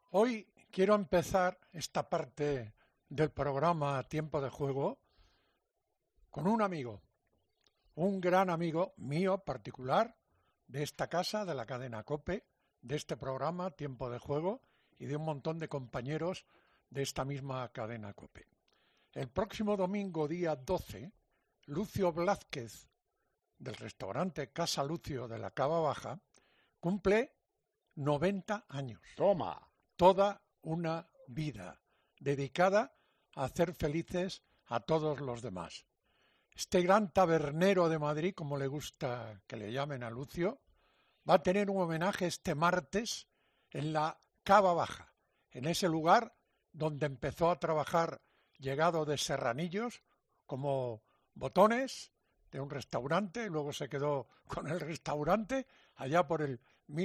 Hoy quiero empezar esta parte del programa Tiempo de Juego con un amigo, un gran amigo mío particular de esta casa, de la cadena COPE, de este programa Tiempo de Juego y de un montón de compañeros de esta misma cadena COPE. El próximo domingo, día 12, Lucio Blázquez, del restaurante Casa Lucio de la Cava Baja, cumple 90 años. ¡Toma! Toda una vida dedicada a hacer felices a todos los demás. Este gran tabernero de Madrid, como le gusta que le llamen a Lucio, va a tener un homenaje este martes en la Cava Baja, en ese lugar donde empezó a trabajar llegado de Serranillos como botones de un restaurante, y luego se quedó con el restaurante allá por el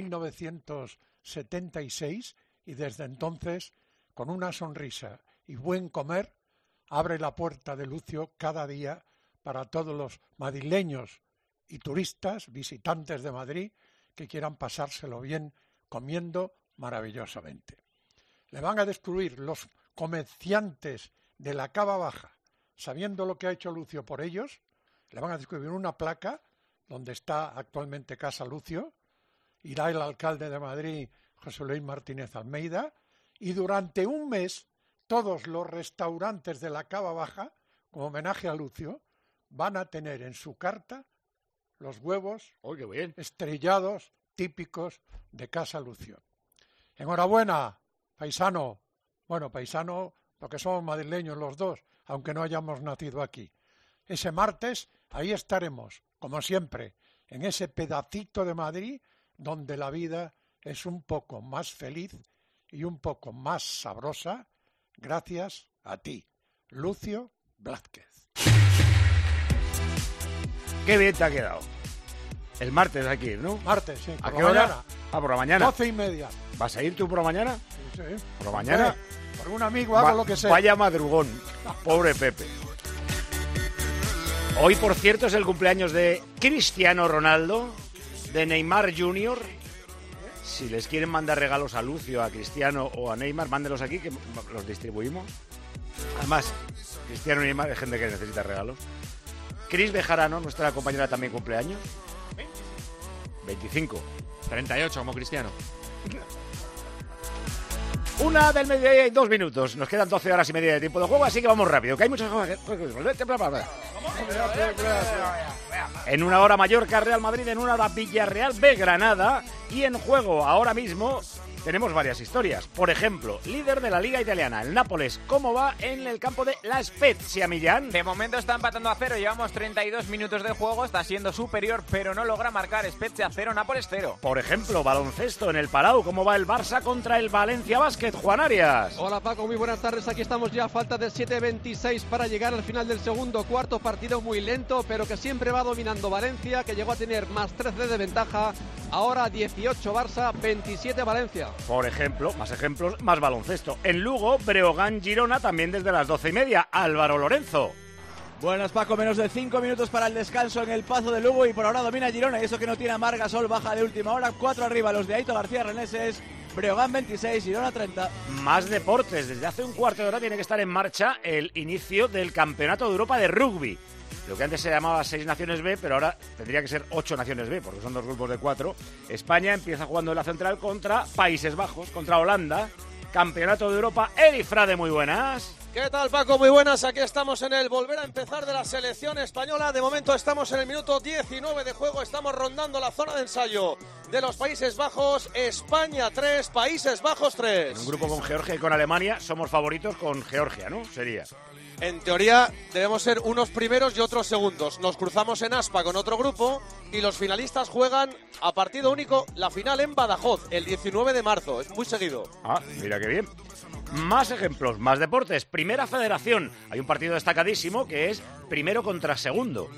1976, y desde entonces, con una sonrisa y buen comer, abre la puerta de Lucio cada día para todos los madrileños y turistas, visitantes de Madrid, que quieran pasárselo bien comiendo maravillosamente. Le van a descubrir los comerciantes de la Cava Baja, sabiendo lo que ha hecho Lucio por ellos, le van a descubrir una placa donde está actualmente Casa Lucio, irá el alcalde de Madrid, José Luis Martínez Almeida, y durante un mes todos los restaurantes de la Cava Baja, como homenaje a Lucio, van a tener en su carta los huevos estrellados típicos de Casa Lucio. Enhorabuena, paisano. Bueno, paisano, porque somos madrileños los dos, aunque no hayamos nacido aquí. Ese martes, ahí estaremos, como siempre, en ese pedacito de Madrid donde la vida es un poco más feliz y un poco más sabrosa, gracias a ti, Lucio Blázquez. Qué bien te ha quedado. El martes hay que ir, ¿no? Martes, sí. ¿A qué hora? Por la mañana. 12:30. ¿Vas a ir tú por la mañana? Sí. ¿Por la mañana? Por un amigo hago lo que sea. Vaya madrugón. Pobre Pepe. Hoy, por cierto, es el cumpleaños de Cristiano Ronaldo, de Neymar Jr. Si les quieren mandar regalos a Lucio, a Cristiano o a Neymar, mándenlos aquí que los distribuimos. Además, Cristiano y Neymar es gente que necesita regalos. Cris Bejarano, nuestra compañera, también cumpleaños. 25. 38 como Cristiano. 1 del mediodía y 2 minutos. Nos quedan 12 horas y media de tiempo de juego, así que vamos rápido, que hay muchas cosas. En una hora Mallorca, Real Madrid, en una hora Villarreal, B, Granada. Y en juego ahora mismo tenemos varias historias. Por ejemplo, líder de la Liga Italiana, el Nápoles. ¿Cómo va en el campo de la Spezia, Millán? De momento está empatando a 0, llevamos 32 minutos de juego, está siendo superior, pero no logra marcar. Spezia 0, Nápoles 0. Por ejemplo, baloncesto en el Palau. ¿Cómo va el Barça contra el Valencia Basket, Juan Arias? Hola Paco, muy buenas tardes. Aquí estamos ya a falta de 7:26 para llegar al final del segundo cuarto. Partido muy lento, pero que siempre va dominando Valencia, que llegó a tener más 13 de ventaja. Ahora 18 Barça, 27 Valencia. Por ejemplo, más ejemplos, más baloncesto. En Lugo, Breogán Girona, también desde las 12:30. Álvaro Lorenzo. Buenas Paco, menos de 5 minutos para el descanso en el Pazo de Lugo y por ahora domina Girona, y eso que no tiene a Marc Gasol, baja de última hora. 4 arriba los de Aito García Reneses, Breogán 26, Girona 30. Más deportes. Desde hace un cuarto de hora tiene que estar en marcha el inicio del Campeonato de Europa de Rugby. Lo que antes se llamaba 6 Naciones B, pero ahora tendría que ser 8 Naciones B, porque son 2 grupos de 4. España empieza jugando en la central contra Países Bajos, contra Holanda. Campeonato de Europa, Eli Frade, muy buenas. ¿Qué tal, Paco? Muy buenas. Aquí estamos en el volver a empezar de la selección española. De momento estamos en el minuto 19 de juego. Estamos rondando la zona de ensayo de los Países Bajos. España 3, Países Bajos 3. En un grupo con Georgia y con Alemania somos favoritos con Georgia, ¿no? Sería. En teoría debemos ser unos primeros y otros segundos. Nos cruzamos en Aspa con otro grupo y los finalistas juegan a partido único la final en Badajoz el 19 de marzo. Es muy seguido. Ah, mira qué bien. Más ejemplos, más deportes. Primera Federación. Hay un partido destacadísimo que es primero contra segundo.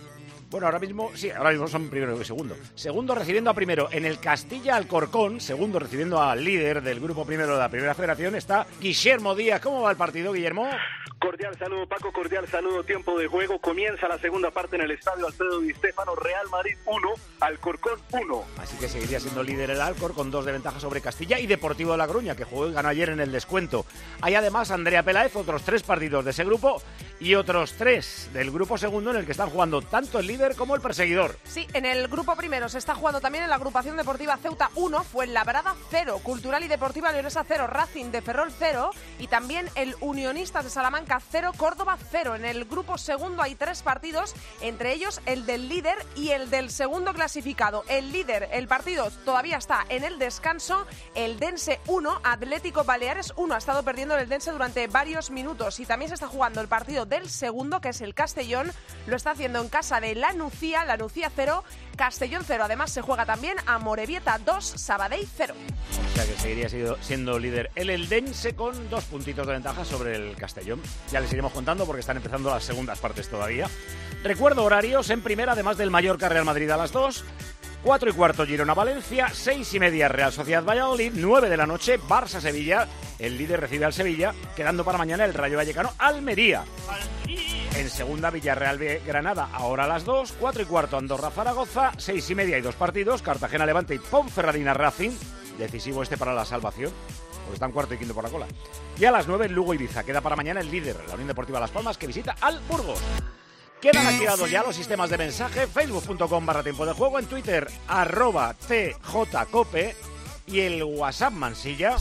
Bueno, ahora mismo son primero y segundo. Segundo recibiendo a primero en el Castilla Alcorcón, segundo recibiendo al líder del grupo primero de la Primera Federación, está Guillermo Díaz. ¿Cómo va el partido, Guillermo? Cordial saludo, Paco, cordial saludo. Tiempo de juego, comienza la segunda parte en el estadio Alfredo Di Stéfano. Real Madrid 1, Alcorcón 1. Así que seguiría siendo líder el Alcor con 2 de ventaja sobre Castilla y Deportivo de La Coruña, que jugó y ganó ayer en el descuento. Hay además Andrea Peláez, otros 3 partidos de ese grupo y otros 3 del grupo segundo en el que están jugando tanto el líder como el perseguidor. Sí, en el grupo primero se está jugando también en la agrupación deportiva Ceuta 1, Fuenlabrada 0, Cultural y Deportiva Leonesa 0, Racing de Ferrol 0 y también el Unionistas de Salamanca 0, Córdoba 0. En el grupo segundo hay 3 partidos, entre ellos el del líder y el del segundo clasificado. El líder, el partido todavía está en el descanso, el Dense 1, Atlético Baleares 1. Ha estado perdiendo el Dense durante varios minutos y también se está jugando el partido del segundo, que es el Castellón. Lo está haciendo en casa de La Nucía 0, Castellón 0. Además se juega también a Morevieta 2, Sabadell 0. O sea que seguiría siendo líder el Eldense con 2 puntitos de ventaja sobre el Castellón. Ya les iremos contando porque están empezando las segundas partes todavía. Recuerdo horarios en primera, además del Mallorca Real Madrid a las 2, 4:15 Girona Valencia, 6:30 Real Sociedad Valladolid, 9 de la noche Barça Sevilla. El líder recibe al Sevilla, quedando para mañana el Rayo Vallecano Almería. En segunda, Villarreal Granada, ahora a las 2, 4:15 Andorra Zaragoza, 6:30 y 2 partidos, Cartagena Levante y Ponferradina Racing, decisivo para la salvación, porque están cuarto y quinto por la cola. Y a las 9 Lugo Ibiza, queda para mañana el líder, la Unión Deportiva Las Palmas, que visita al Burgos. Quedan activados ya los sistemas de mensaje, facebook.com/tiempo de juego, en Twitter @tjcope y el WhatsApp Mansilla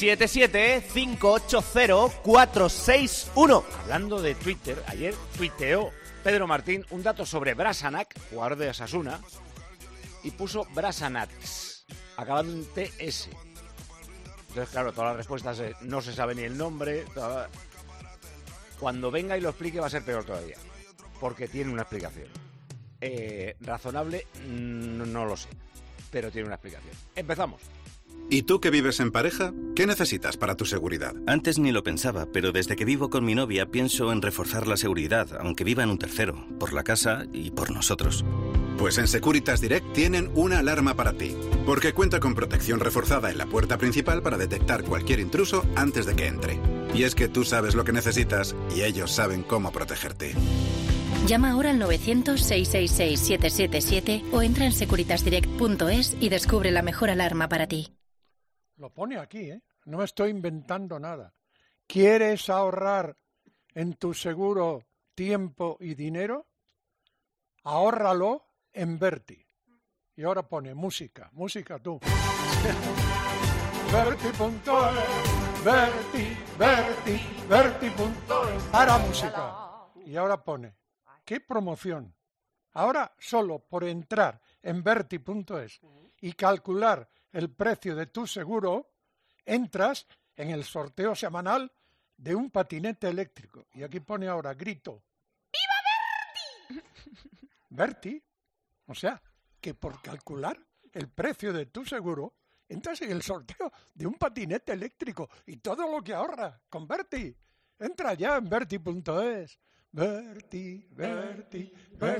677-580-461. Hablando de Twitter, ayer tuiteó Pedro Martín un dato sobre Brasanac, jugador de Osasuna, y puso Brasanats, acabando en TS. Entonces, claro, todas las respuestas no se sabe ni el nombre. Cuando venga y lo explique va a ser peor todavía, porque tiene una explicación. Razonable, no lo sé, pero tiene una explicación. Empezamos. ¿Y tú que vives en pareja? ¿Qué necesitas para tu seguridad? Antes ni lo pensaba, pero desde que vivo con mi novia pienso en reforzar la seguridad, aunque viva en un tercero, por la casa y por nosotros. Pues en Securitas Direct tienen una alarma para ti, porque cuenta con protección reforzada en la puerta principal para detectar cualquier intruso antes de que entre. Y es que tú sabes lo que necesitas y ellos saben cómo protegerte. Llama ahora al 900-666-777 o entra en securitasdirect.es y descubre la mejor alarma para ti. Lo pone aquí, ¿eh? No estoy inventando nada. ¿Quieres ahorrar en tu seguro tiempo y dinero? Ahórralo en Verti. Y ahora pone música tú. Verti.es, para música. Y ahora pone, ¿qué promoción? Ahora solo por entrar en Verti.es y calcular el precio de tu seguro, entras en el sorteo semanal de un patinete eléctrico. Y aquí pone ahora, grito, ¡viva Verti! Verti, o sea, que por calcular el precio de tu seguro, entras en el sorteo de un patinete eléctrico y todo lo que ahorra con Verti. Entra ya en Verti.es. Verti.es.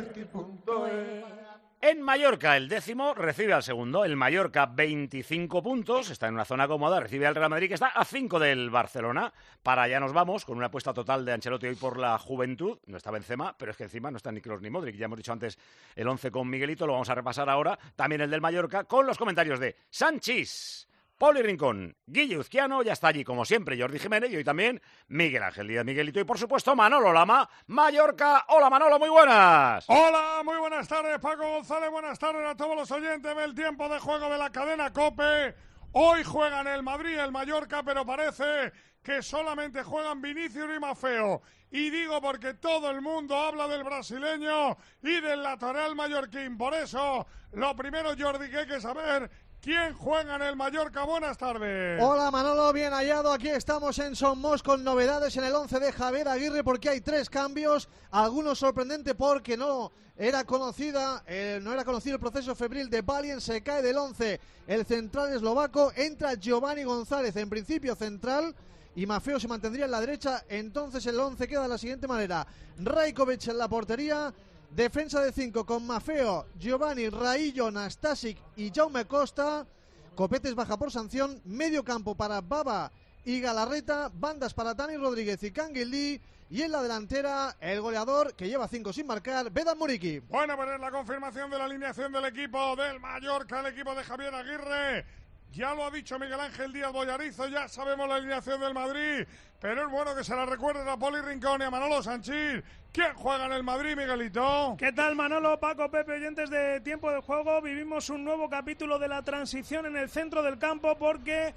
En Mallorca, el 10º recibe al segundo. El Mallorca, 25 puntos, está en una zona cómoda, recibe al Real Madrid, que está a 5 del Barcelona. Para allá nos vamos, con una apuesta total de Ancelotti hoy por la juventud. No está Benzema, pero es que encima no están ni Kroos ni Modric. Ya hemos dicho antes el 11 con Miguelito, lo vamos a repasar ahora. También el del Mallorca, con los comentarios de Sanchís, Poli Rincón, Guille Uzquiano, ya está allí como siempre Jordi Jiménez y hoy también Miguel Ángel Díaz Miguelito y por supuesto Manolo Lama, Mallorca. Hola Manolo, muy buenas. Hola, muy buenas tardes Paco González, buenas tardes a todos los oyentes del tiempo de juego de la cadena COPE. Hoy juegan el Madrid y el Mallorca, pero parece que solamente juegan Vinicius y Maffeo. Y digo porque todo el mundo habla del brasileño y del lateral mallorquín. Por eso, lo primero, Jordi, que hay que saber... ¿Quién juega en el Mallorca? Buenas tardes. Hola Manolo, bien hallado. Aquí estamos en Somos con novedades en el 11 de Javier Aguirre porque hay 3 cambios. Algunos sorprendente porque no era conocido el proceso febril de Balien. Se cae del 11 el central eslovaco. Entra Giovanni González, en principio central, y Maffeo se mantendría en la derecha. Entonces el 11 queda de la siguiente manera: Rajkovic en la portería, Defensa de 5 con Maffeo, Giovanni, Raillo, Nastasic y Jaume Costa. Copetes baja por sanción. Medio campo para Baba y Galarreta. Bandas para Dani Rodríguez y Canguilí. Y en la delantera, el goleador que lleva 5 sin marcar, Vedan Muriqui. Bueno, pero es la confirmación de la alineación del equipo del Mallorca, el equipo de Javier Aguirre. Ya lo ha dicho Miguel Ángel Díaz Boyarizo, ya sabemos la alineación del Madrid, pero es bueno que se la recuerden a Poli Rincón y a Manolo Sanchís. ¿Quién juega en el Madrid, Miguelito? ¿Qué tal, Manolo, Paco, Pepe, oyentes de Tiempo de Juego? Vivimos un nuevo capítulo de la transición en el centro del campo porque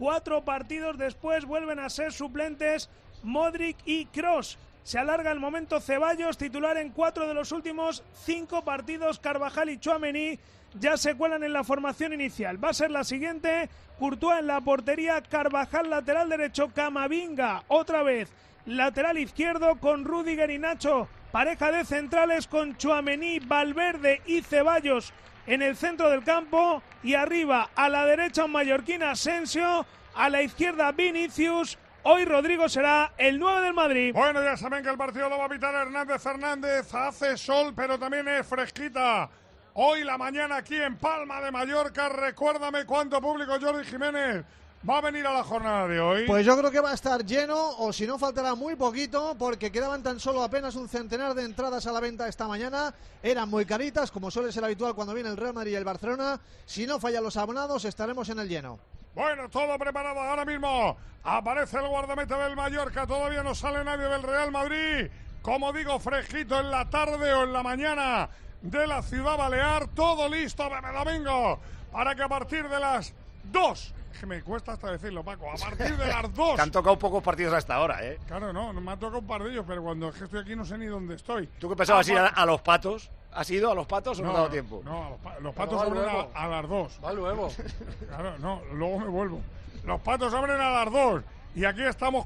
4 partidos después vuelven a ser suplentes Modric y Kroos. Se alarga el momento Ceballos, titular en 4 de los últimos 5 partidos. Carvajal y Tchouaméni ya se cuelan en la formación inicial. Va a ser la siguiente: Courtois en la portería, Carvajal lateral derecho, Camavinga otra vez lateral izquierdo con Rüdiger y Nacho, pareja de centrales con Tchouaméni, Valverde y Ceballos en el centro del campo, y arriba a la derecha un mallorquín, Asensio, a la izquierda Vinicius. Hoy Rodrigo será el 9 del Madrid. Bueno, ya saben que el partido lo va a pitar Hernández Fernández. Hace sol, pero también es fresquita. Hoy la mañana aquí en Palma de Mallorca. Recuérdame cuánto público, Jordi Jiménez, va a venir a la jornada de hoy. Pues yo creo que va a estar lleno, o si no faltará muy poquito, porque quedaban tan solo apenas un centenar de entradas a la venta esta mañana. Eran muy caritas, como suele ser habitual cuando viene el Real Madrid y el Barcelona. Si no fallan los abonados, estaremos en el lleno. Bueno, todo preparado ahora mismo. Aparece el guardameta del Mallorca. Todavía no sale nadie del Real Madrid. Como digo, fresquito en la tarde o en la mañana de la Ciudad Balear. Todo listo, Bebe Domingo, para que a partir de las 2... Que me cuesta hasta decirlo, Paco. A partir de las 2... Te han tocado pocos partidos hasta ahora, ¿eh? Claro, no me han tocado un par de ellos, pero cuando estoy aquí no sé ni dónde estoy. ¿Tú qué pensabas ir a los Patos? ¿Has ido a los Patos o no te ha dado tiempo? No, los Patos abren a las 2. Va luego. Claro, no, luego me vuelvo. Los Patos abren a las 2. Y aquí estamos,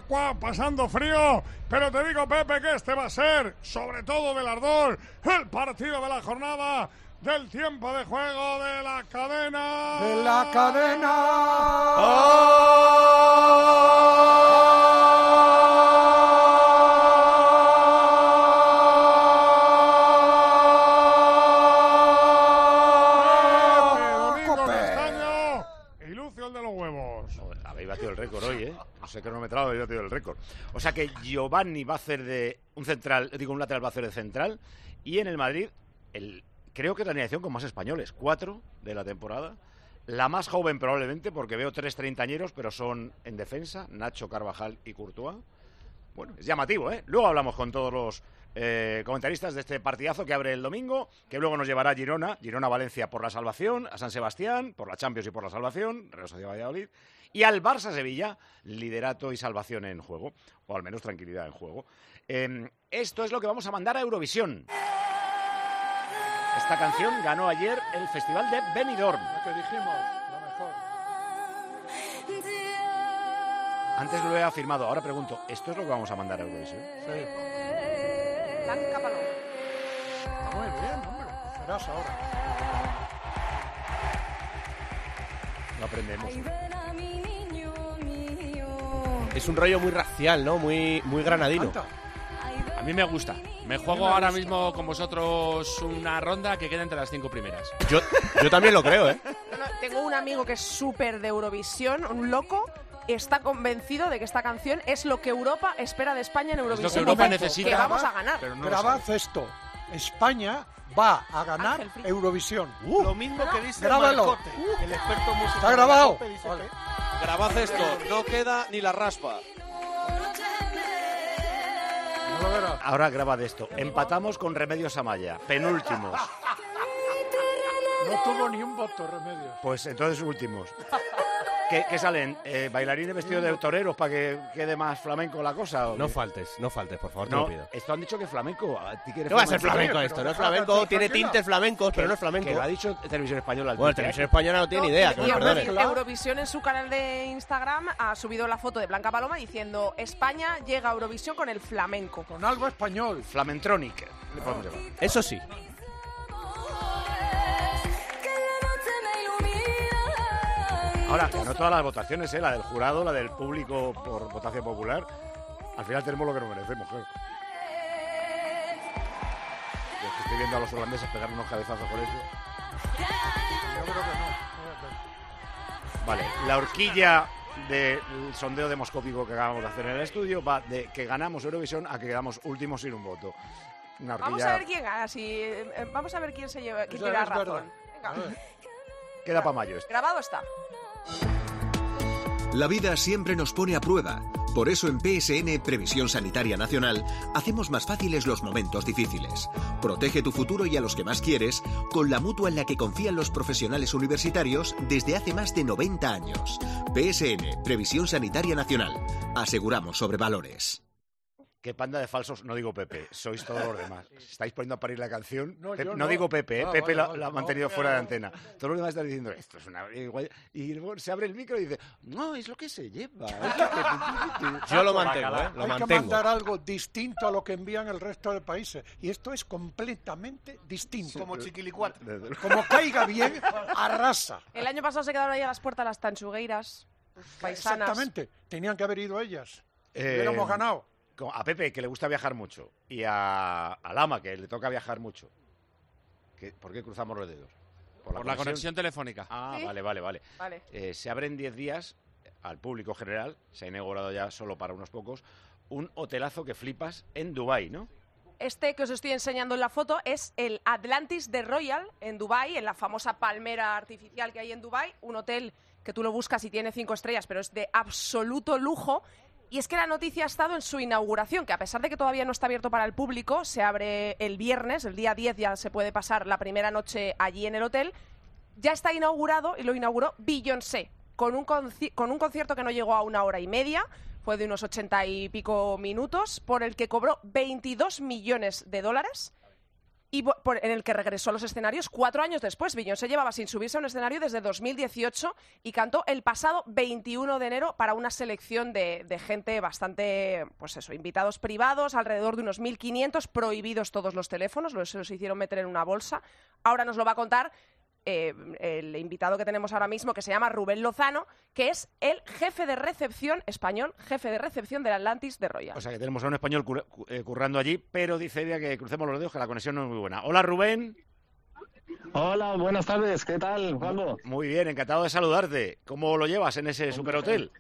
pasando frío. Pero te digo, Pepe, que este va a ser, sobre todo de las 2, el partido de la jornada del tiempo de juego de la cadena. ¡De la cadena! Domingo Castaño y Lucio, el de los huevos. Habéis batido el récord hoy, ¿eh? No sé qué cronometrado, habéis batido el récord. O sea que Giovanni va a hacer de un lateral va a hacer de central, y en el Madrid creo que es la alineación con más españoles, 4 de la temporada. La más joven probablemente, porque veo 3 treintañeros, pero son en defensa, Nacho, Carvajal y Courtois. Bueno, es llamativo, ¿eh? Luego hablamos con todos los comentaristas de este partidazo que abre el domingo, que luego nos llevará a Girona-Valencia por la salvación, a San Sebastián por la Champions y por la salvación, Real Sociedad Valladolid, y al Barça-Sevilla, liderato y salvación en juego, o al menos tranquilidad en juego. Esto es lo que vamos a mandar a Eurovisión. Esta canción ganó ayer el Festival de Benidorm. Lo que dijimos, lo mejor. Antes lo he afirmado, ahora pregunto, ¿esto es lo que vamos a mandar a Eurovisión? Sí. Blanca Paloma. Está muy bien, hombre. Verás ahora. Lo aprendemos. Es un rollo muy racial, ¿no? Muy granadino. A mí me gusta. Me juego ahora mismo con vosotros una ronda que queda entre las 5 primeras. Yo también lo creo, ¿eh? Tengo un amigo que es súper de Eurovisión, un loco. Está convencido de que esta canción es lo que Europa espera de España en Eurovisión. Es lo que Europa necesita. Que vamos a ganar. Grabad esto. España va a ganar Eurovisión. Lo mismo que dice Grábalo. Marcote, el experto musical. Está grabado. Vale. Grabad esto, no queda ni la raspa. Ahora grabad esto. Empatamos con Remedios Amaya, penúltimos. No tuvo ni un voto, Remedios. Pues entonces últimos. ¿Qué salen? ¿Bailarines vestidos de toreros para que quede más flamenco la cosa? No faltes, por favor, te lo pido. Esto han dicho que es flamenco. ¿A ti que eres no va a ser flamenco esto, no es flamenco, tiene tintes flamencos, pero no es flamenco. Que lo ha dicho Televisión Española. Bueno, Televisión Española no tiene ni idea, que me perdone. Eurovisión en su canal de Instagram ha subido la foto de Blanca Paloma diciendo: España llega a Eurovisión con el flamenco. Con algo español. Flamentronic, le podemos llamar. Eso sí. Ahora, ganó todas las votaciones, la del jurado, la del público por votación popular. Al final tenemos lo que nos merecemos, claro. Estoy viendo a los holandeses pegar unos cabezazos con eso. Yo creo que no. Vale, la horquilla del sondeo demoscópico que acabamos de hacer en el estudio va de que ganamos Eurovisión a que quedamos últimos sin un voto. Una horquilla... Vamos a ver quién gana, vamos a ver quién se lleva, quién tiene razón. Venga. Queda para mayo esto. Grabado está. La vida siempre nos pone a prueba. Por eso en PSN, Previsión Sanitaria Nacional, hacemos más fáciles los momentos difíciles. Protege tu futuro y a los que más quieres con la mutua en la que confían los profesionales universitarios desde hace más de 90 años. PSN, Previsión Sanitaria Nacional. Aseguramos sobre valores. Qué panda de falsos, no digo Pepe, sois todos los demás. ¿Estáis poniendo a parir la canción? No, No digo Pepe, Pepe vale, la ha mantenido fuera de antena. Todos los demás están diciendo, esto es una... Y luego se abre el micro y dice, no, es lo que se lleva. Yo lo mantengo, lo Hay mantengo. que mandar algo distinto a lo que envían el resto de países. Y esto es completamente distinto. Como Chiquilicuat. Como caiga bien, arrasa. El año pasado se quedaron ahí a las puertas las tanchugueiras, paisanas. Exactamente. Tenían que haber ido ellas. Hubiéramos ganado. A Pepe, que le gusta viajar mucho, y a Lama, que le toca viajar mucho. ¿Por qué cruzamos los dedos? Por la conexión telefónica. Ah, ¿Sí? Vale. Vale. Se abren 10 días al público general, se ha inaugurado ya solo para unos pocos, un hotelazo que flipas en Dubái, ¿no? Este que os estoy enseñando en la foto es el Atlantis de Royal en Dubái, en la famosa palmera artificial que hay en Dubái, un hotel que tú lo buscas y tiene 5 estrellas, pero es de absoluto lujo. Y es que la noticia ha estado en su inauguración, que a pesar de que todavía no está abierto para el público, se abre el viernes, el día 10 ya se puede pasar la primera noche allí en el hotel, ya está inaugurado y lo inauguró Beyoncé, con un concierto que no llegó a 1 hora y media, fue de unos 80 y pico minutos, por el que cobró $22 millones y en el que regresó a los escenarios 4 años después. Beyoncé llevaba sin subirse a un escenario desde 2018 y cantó el pasado 21 de enero para una selección de gente bastante, pues eso, invitados privados, alrededor de unos 1.500, prohibidos todos los teléfonos, se los hicieron meter en una bolsa. Ahora nos lo va a contar el invitado que tenemos ahora mismo, que se llama Rubén Lozano, que es el jefe de recepción español, jefe de recepción del Atlantis de Royal. O sea que tenemos a un español currando allí, pero dice ella que crucemos los dedos, que la conexión no es muy buena. Hola, Rubén. Hola, buenas tardes. ¿Qué tal, Juanjo? Muy bien, encantado de saludarte. ¿Cómo lo llevas en ese superhotel?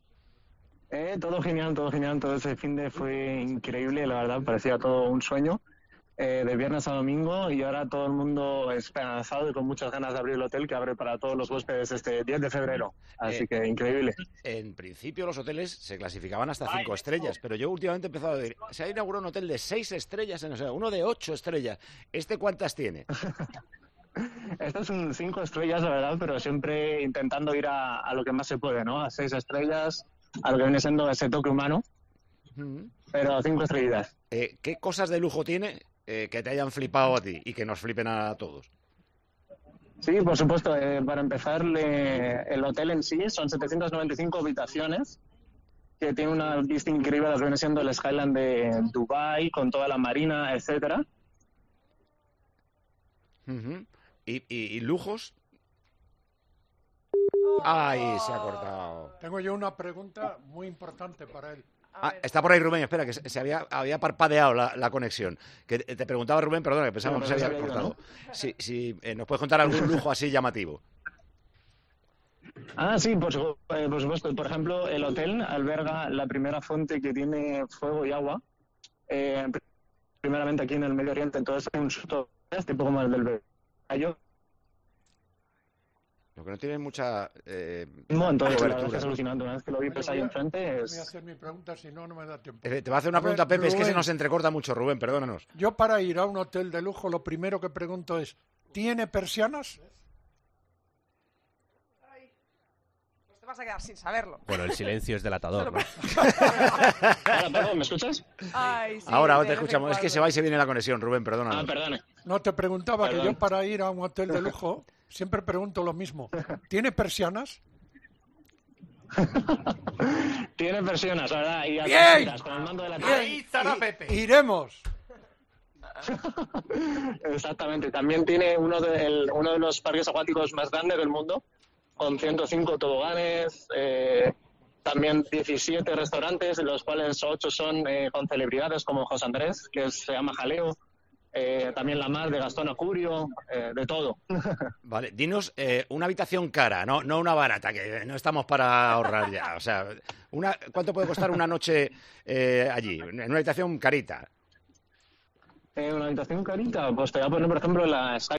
Todo genial. Todo ese fin de fue increíble, la verdad. Parecía todo un sueño. De viernes a domingo, y ahora todo el mundo esperanzado y con muchas ganas de abrir el hotel, que abre para todos los huéspedes este 10 de febrero. Así que increíble. En principio los hoteles se clasificaban hasta 5 estrellas, pero yo últimamente he empezado a decir, se ha inaugurado un hotel de 6 estrellas, uno de 8 estrellas. ¿Este cuántas tiene? Este es un 5 estrellas, la verdad, pero siempre intentando ir a lo que más se puede, ¿no? A 6 estrellas, a lo que viene siendo ese toque humano, pero 5 estrellitas. ¿Qué cosas de lujo tiene que te hayan flipado a ti y que nos flipen a todos? Sí, por supuesto. Para empezar, el hotel en sí son 795 habitaciones, que tiene una vista increíble, las viene siendo el Skyline de Dubái, con toda la marina, etcétera. ¿Y lujos? ¡Ay, se ha cortado! Tengo yo una pregunta muy importante para él. Está por ahí Rubén, espera, que se había parpadeado la conexión. Que te preguntaba Rubén, perdona, que pensábamos que se había cortado. Si nos puedes contar algún lujo así llamativo. Sí, por supuesto. Por ejemplo, el hotel alberga la primera fuente que tiene fuego y agua, primeramente aquí en el Medio Oriente. Entonces, un susto tipo como el del Bello. Lo que no tiene mucha entonces, la verdad es alucinante. Una vez que lo vi ahí enfrente Voy a hacer mi pregunta, si no, no me da tiempo. Te va a hacer una pregunta, Pepe, Rubén, es que se nos entrecorta mucho, Rubén, perdónanos. Yo para ir a un hotel de lujo, lo primero que pregunto es, ¿tiene persianas? Pues te vas a quedar sin saberlo. Bueno, el silencio es delatador, ¿no? ¿Me escuchas? Ay, sí, Ahora te escuchamos. Es que se va y se viene la conexión, Rubén, perdónanos. Perdone. No, te preguntaba que yo para ir a un hotel de lujo siempre pregunto lo mismo. ¿Tiene persianas? Tiene persianas, ¿verdad? Y ¡Bien! con el mando de la Ahí estará Pepe. Iremos. Exactamente. También tiene uno de los parques acuáticos más grandes del mundo, con 105 toboganes, también 17 restaurantes, de los cuales 8 son con celebridades como José Andrés, que se llama Jaleo. también la Mar de Gastón Acurio, de todo. Vale, dinos una habitación cara, no una barata, que no estamos para ahorrar ya. O sea, ¿cuánto puede costar una noche allí, en una habitación carita? Una habitación carita, pues te voy a poner, por ejemplo, la Sky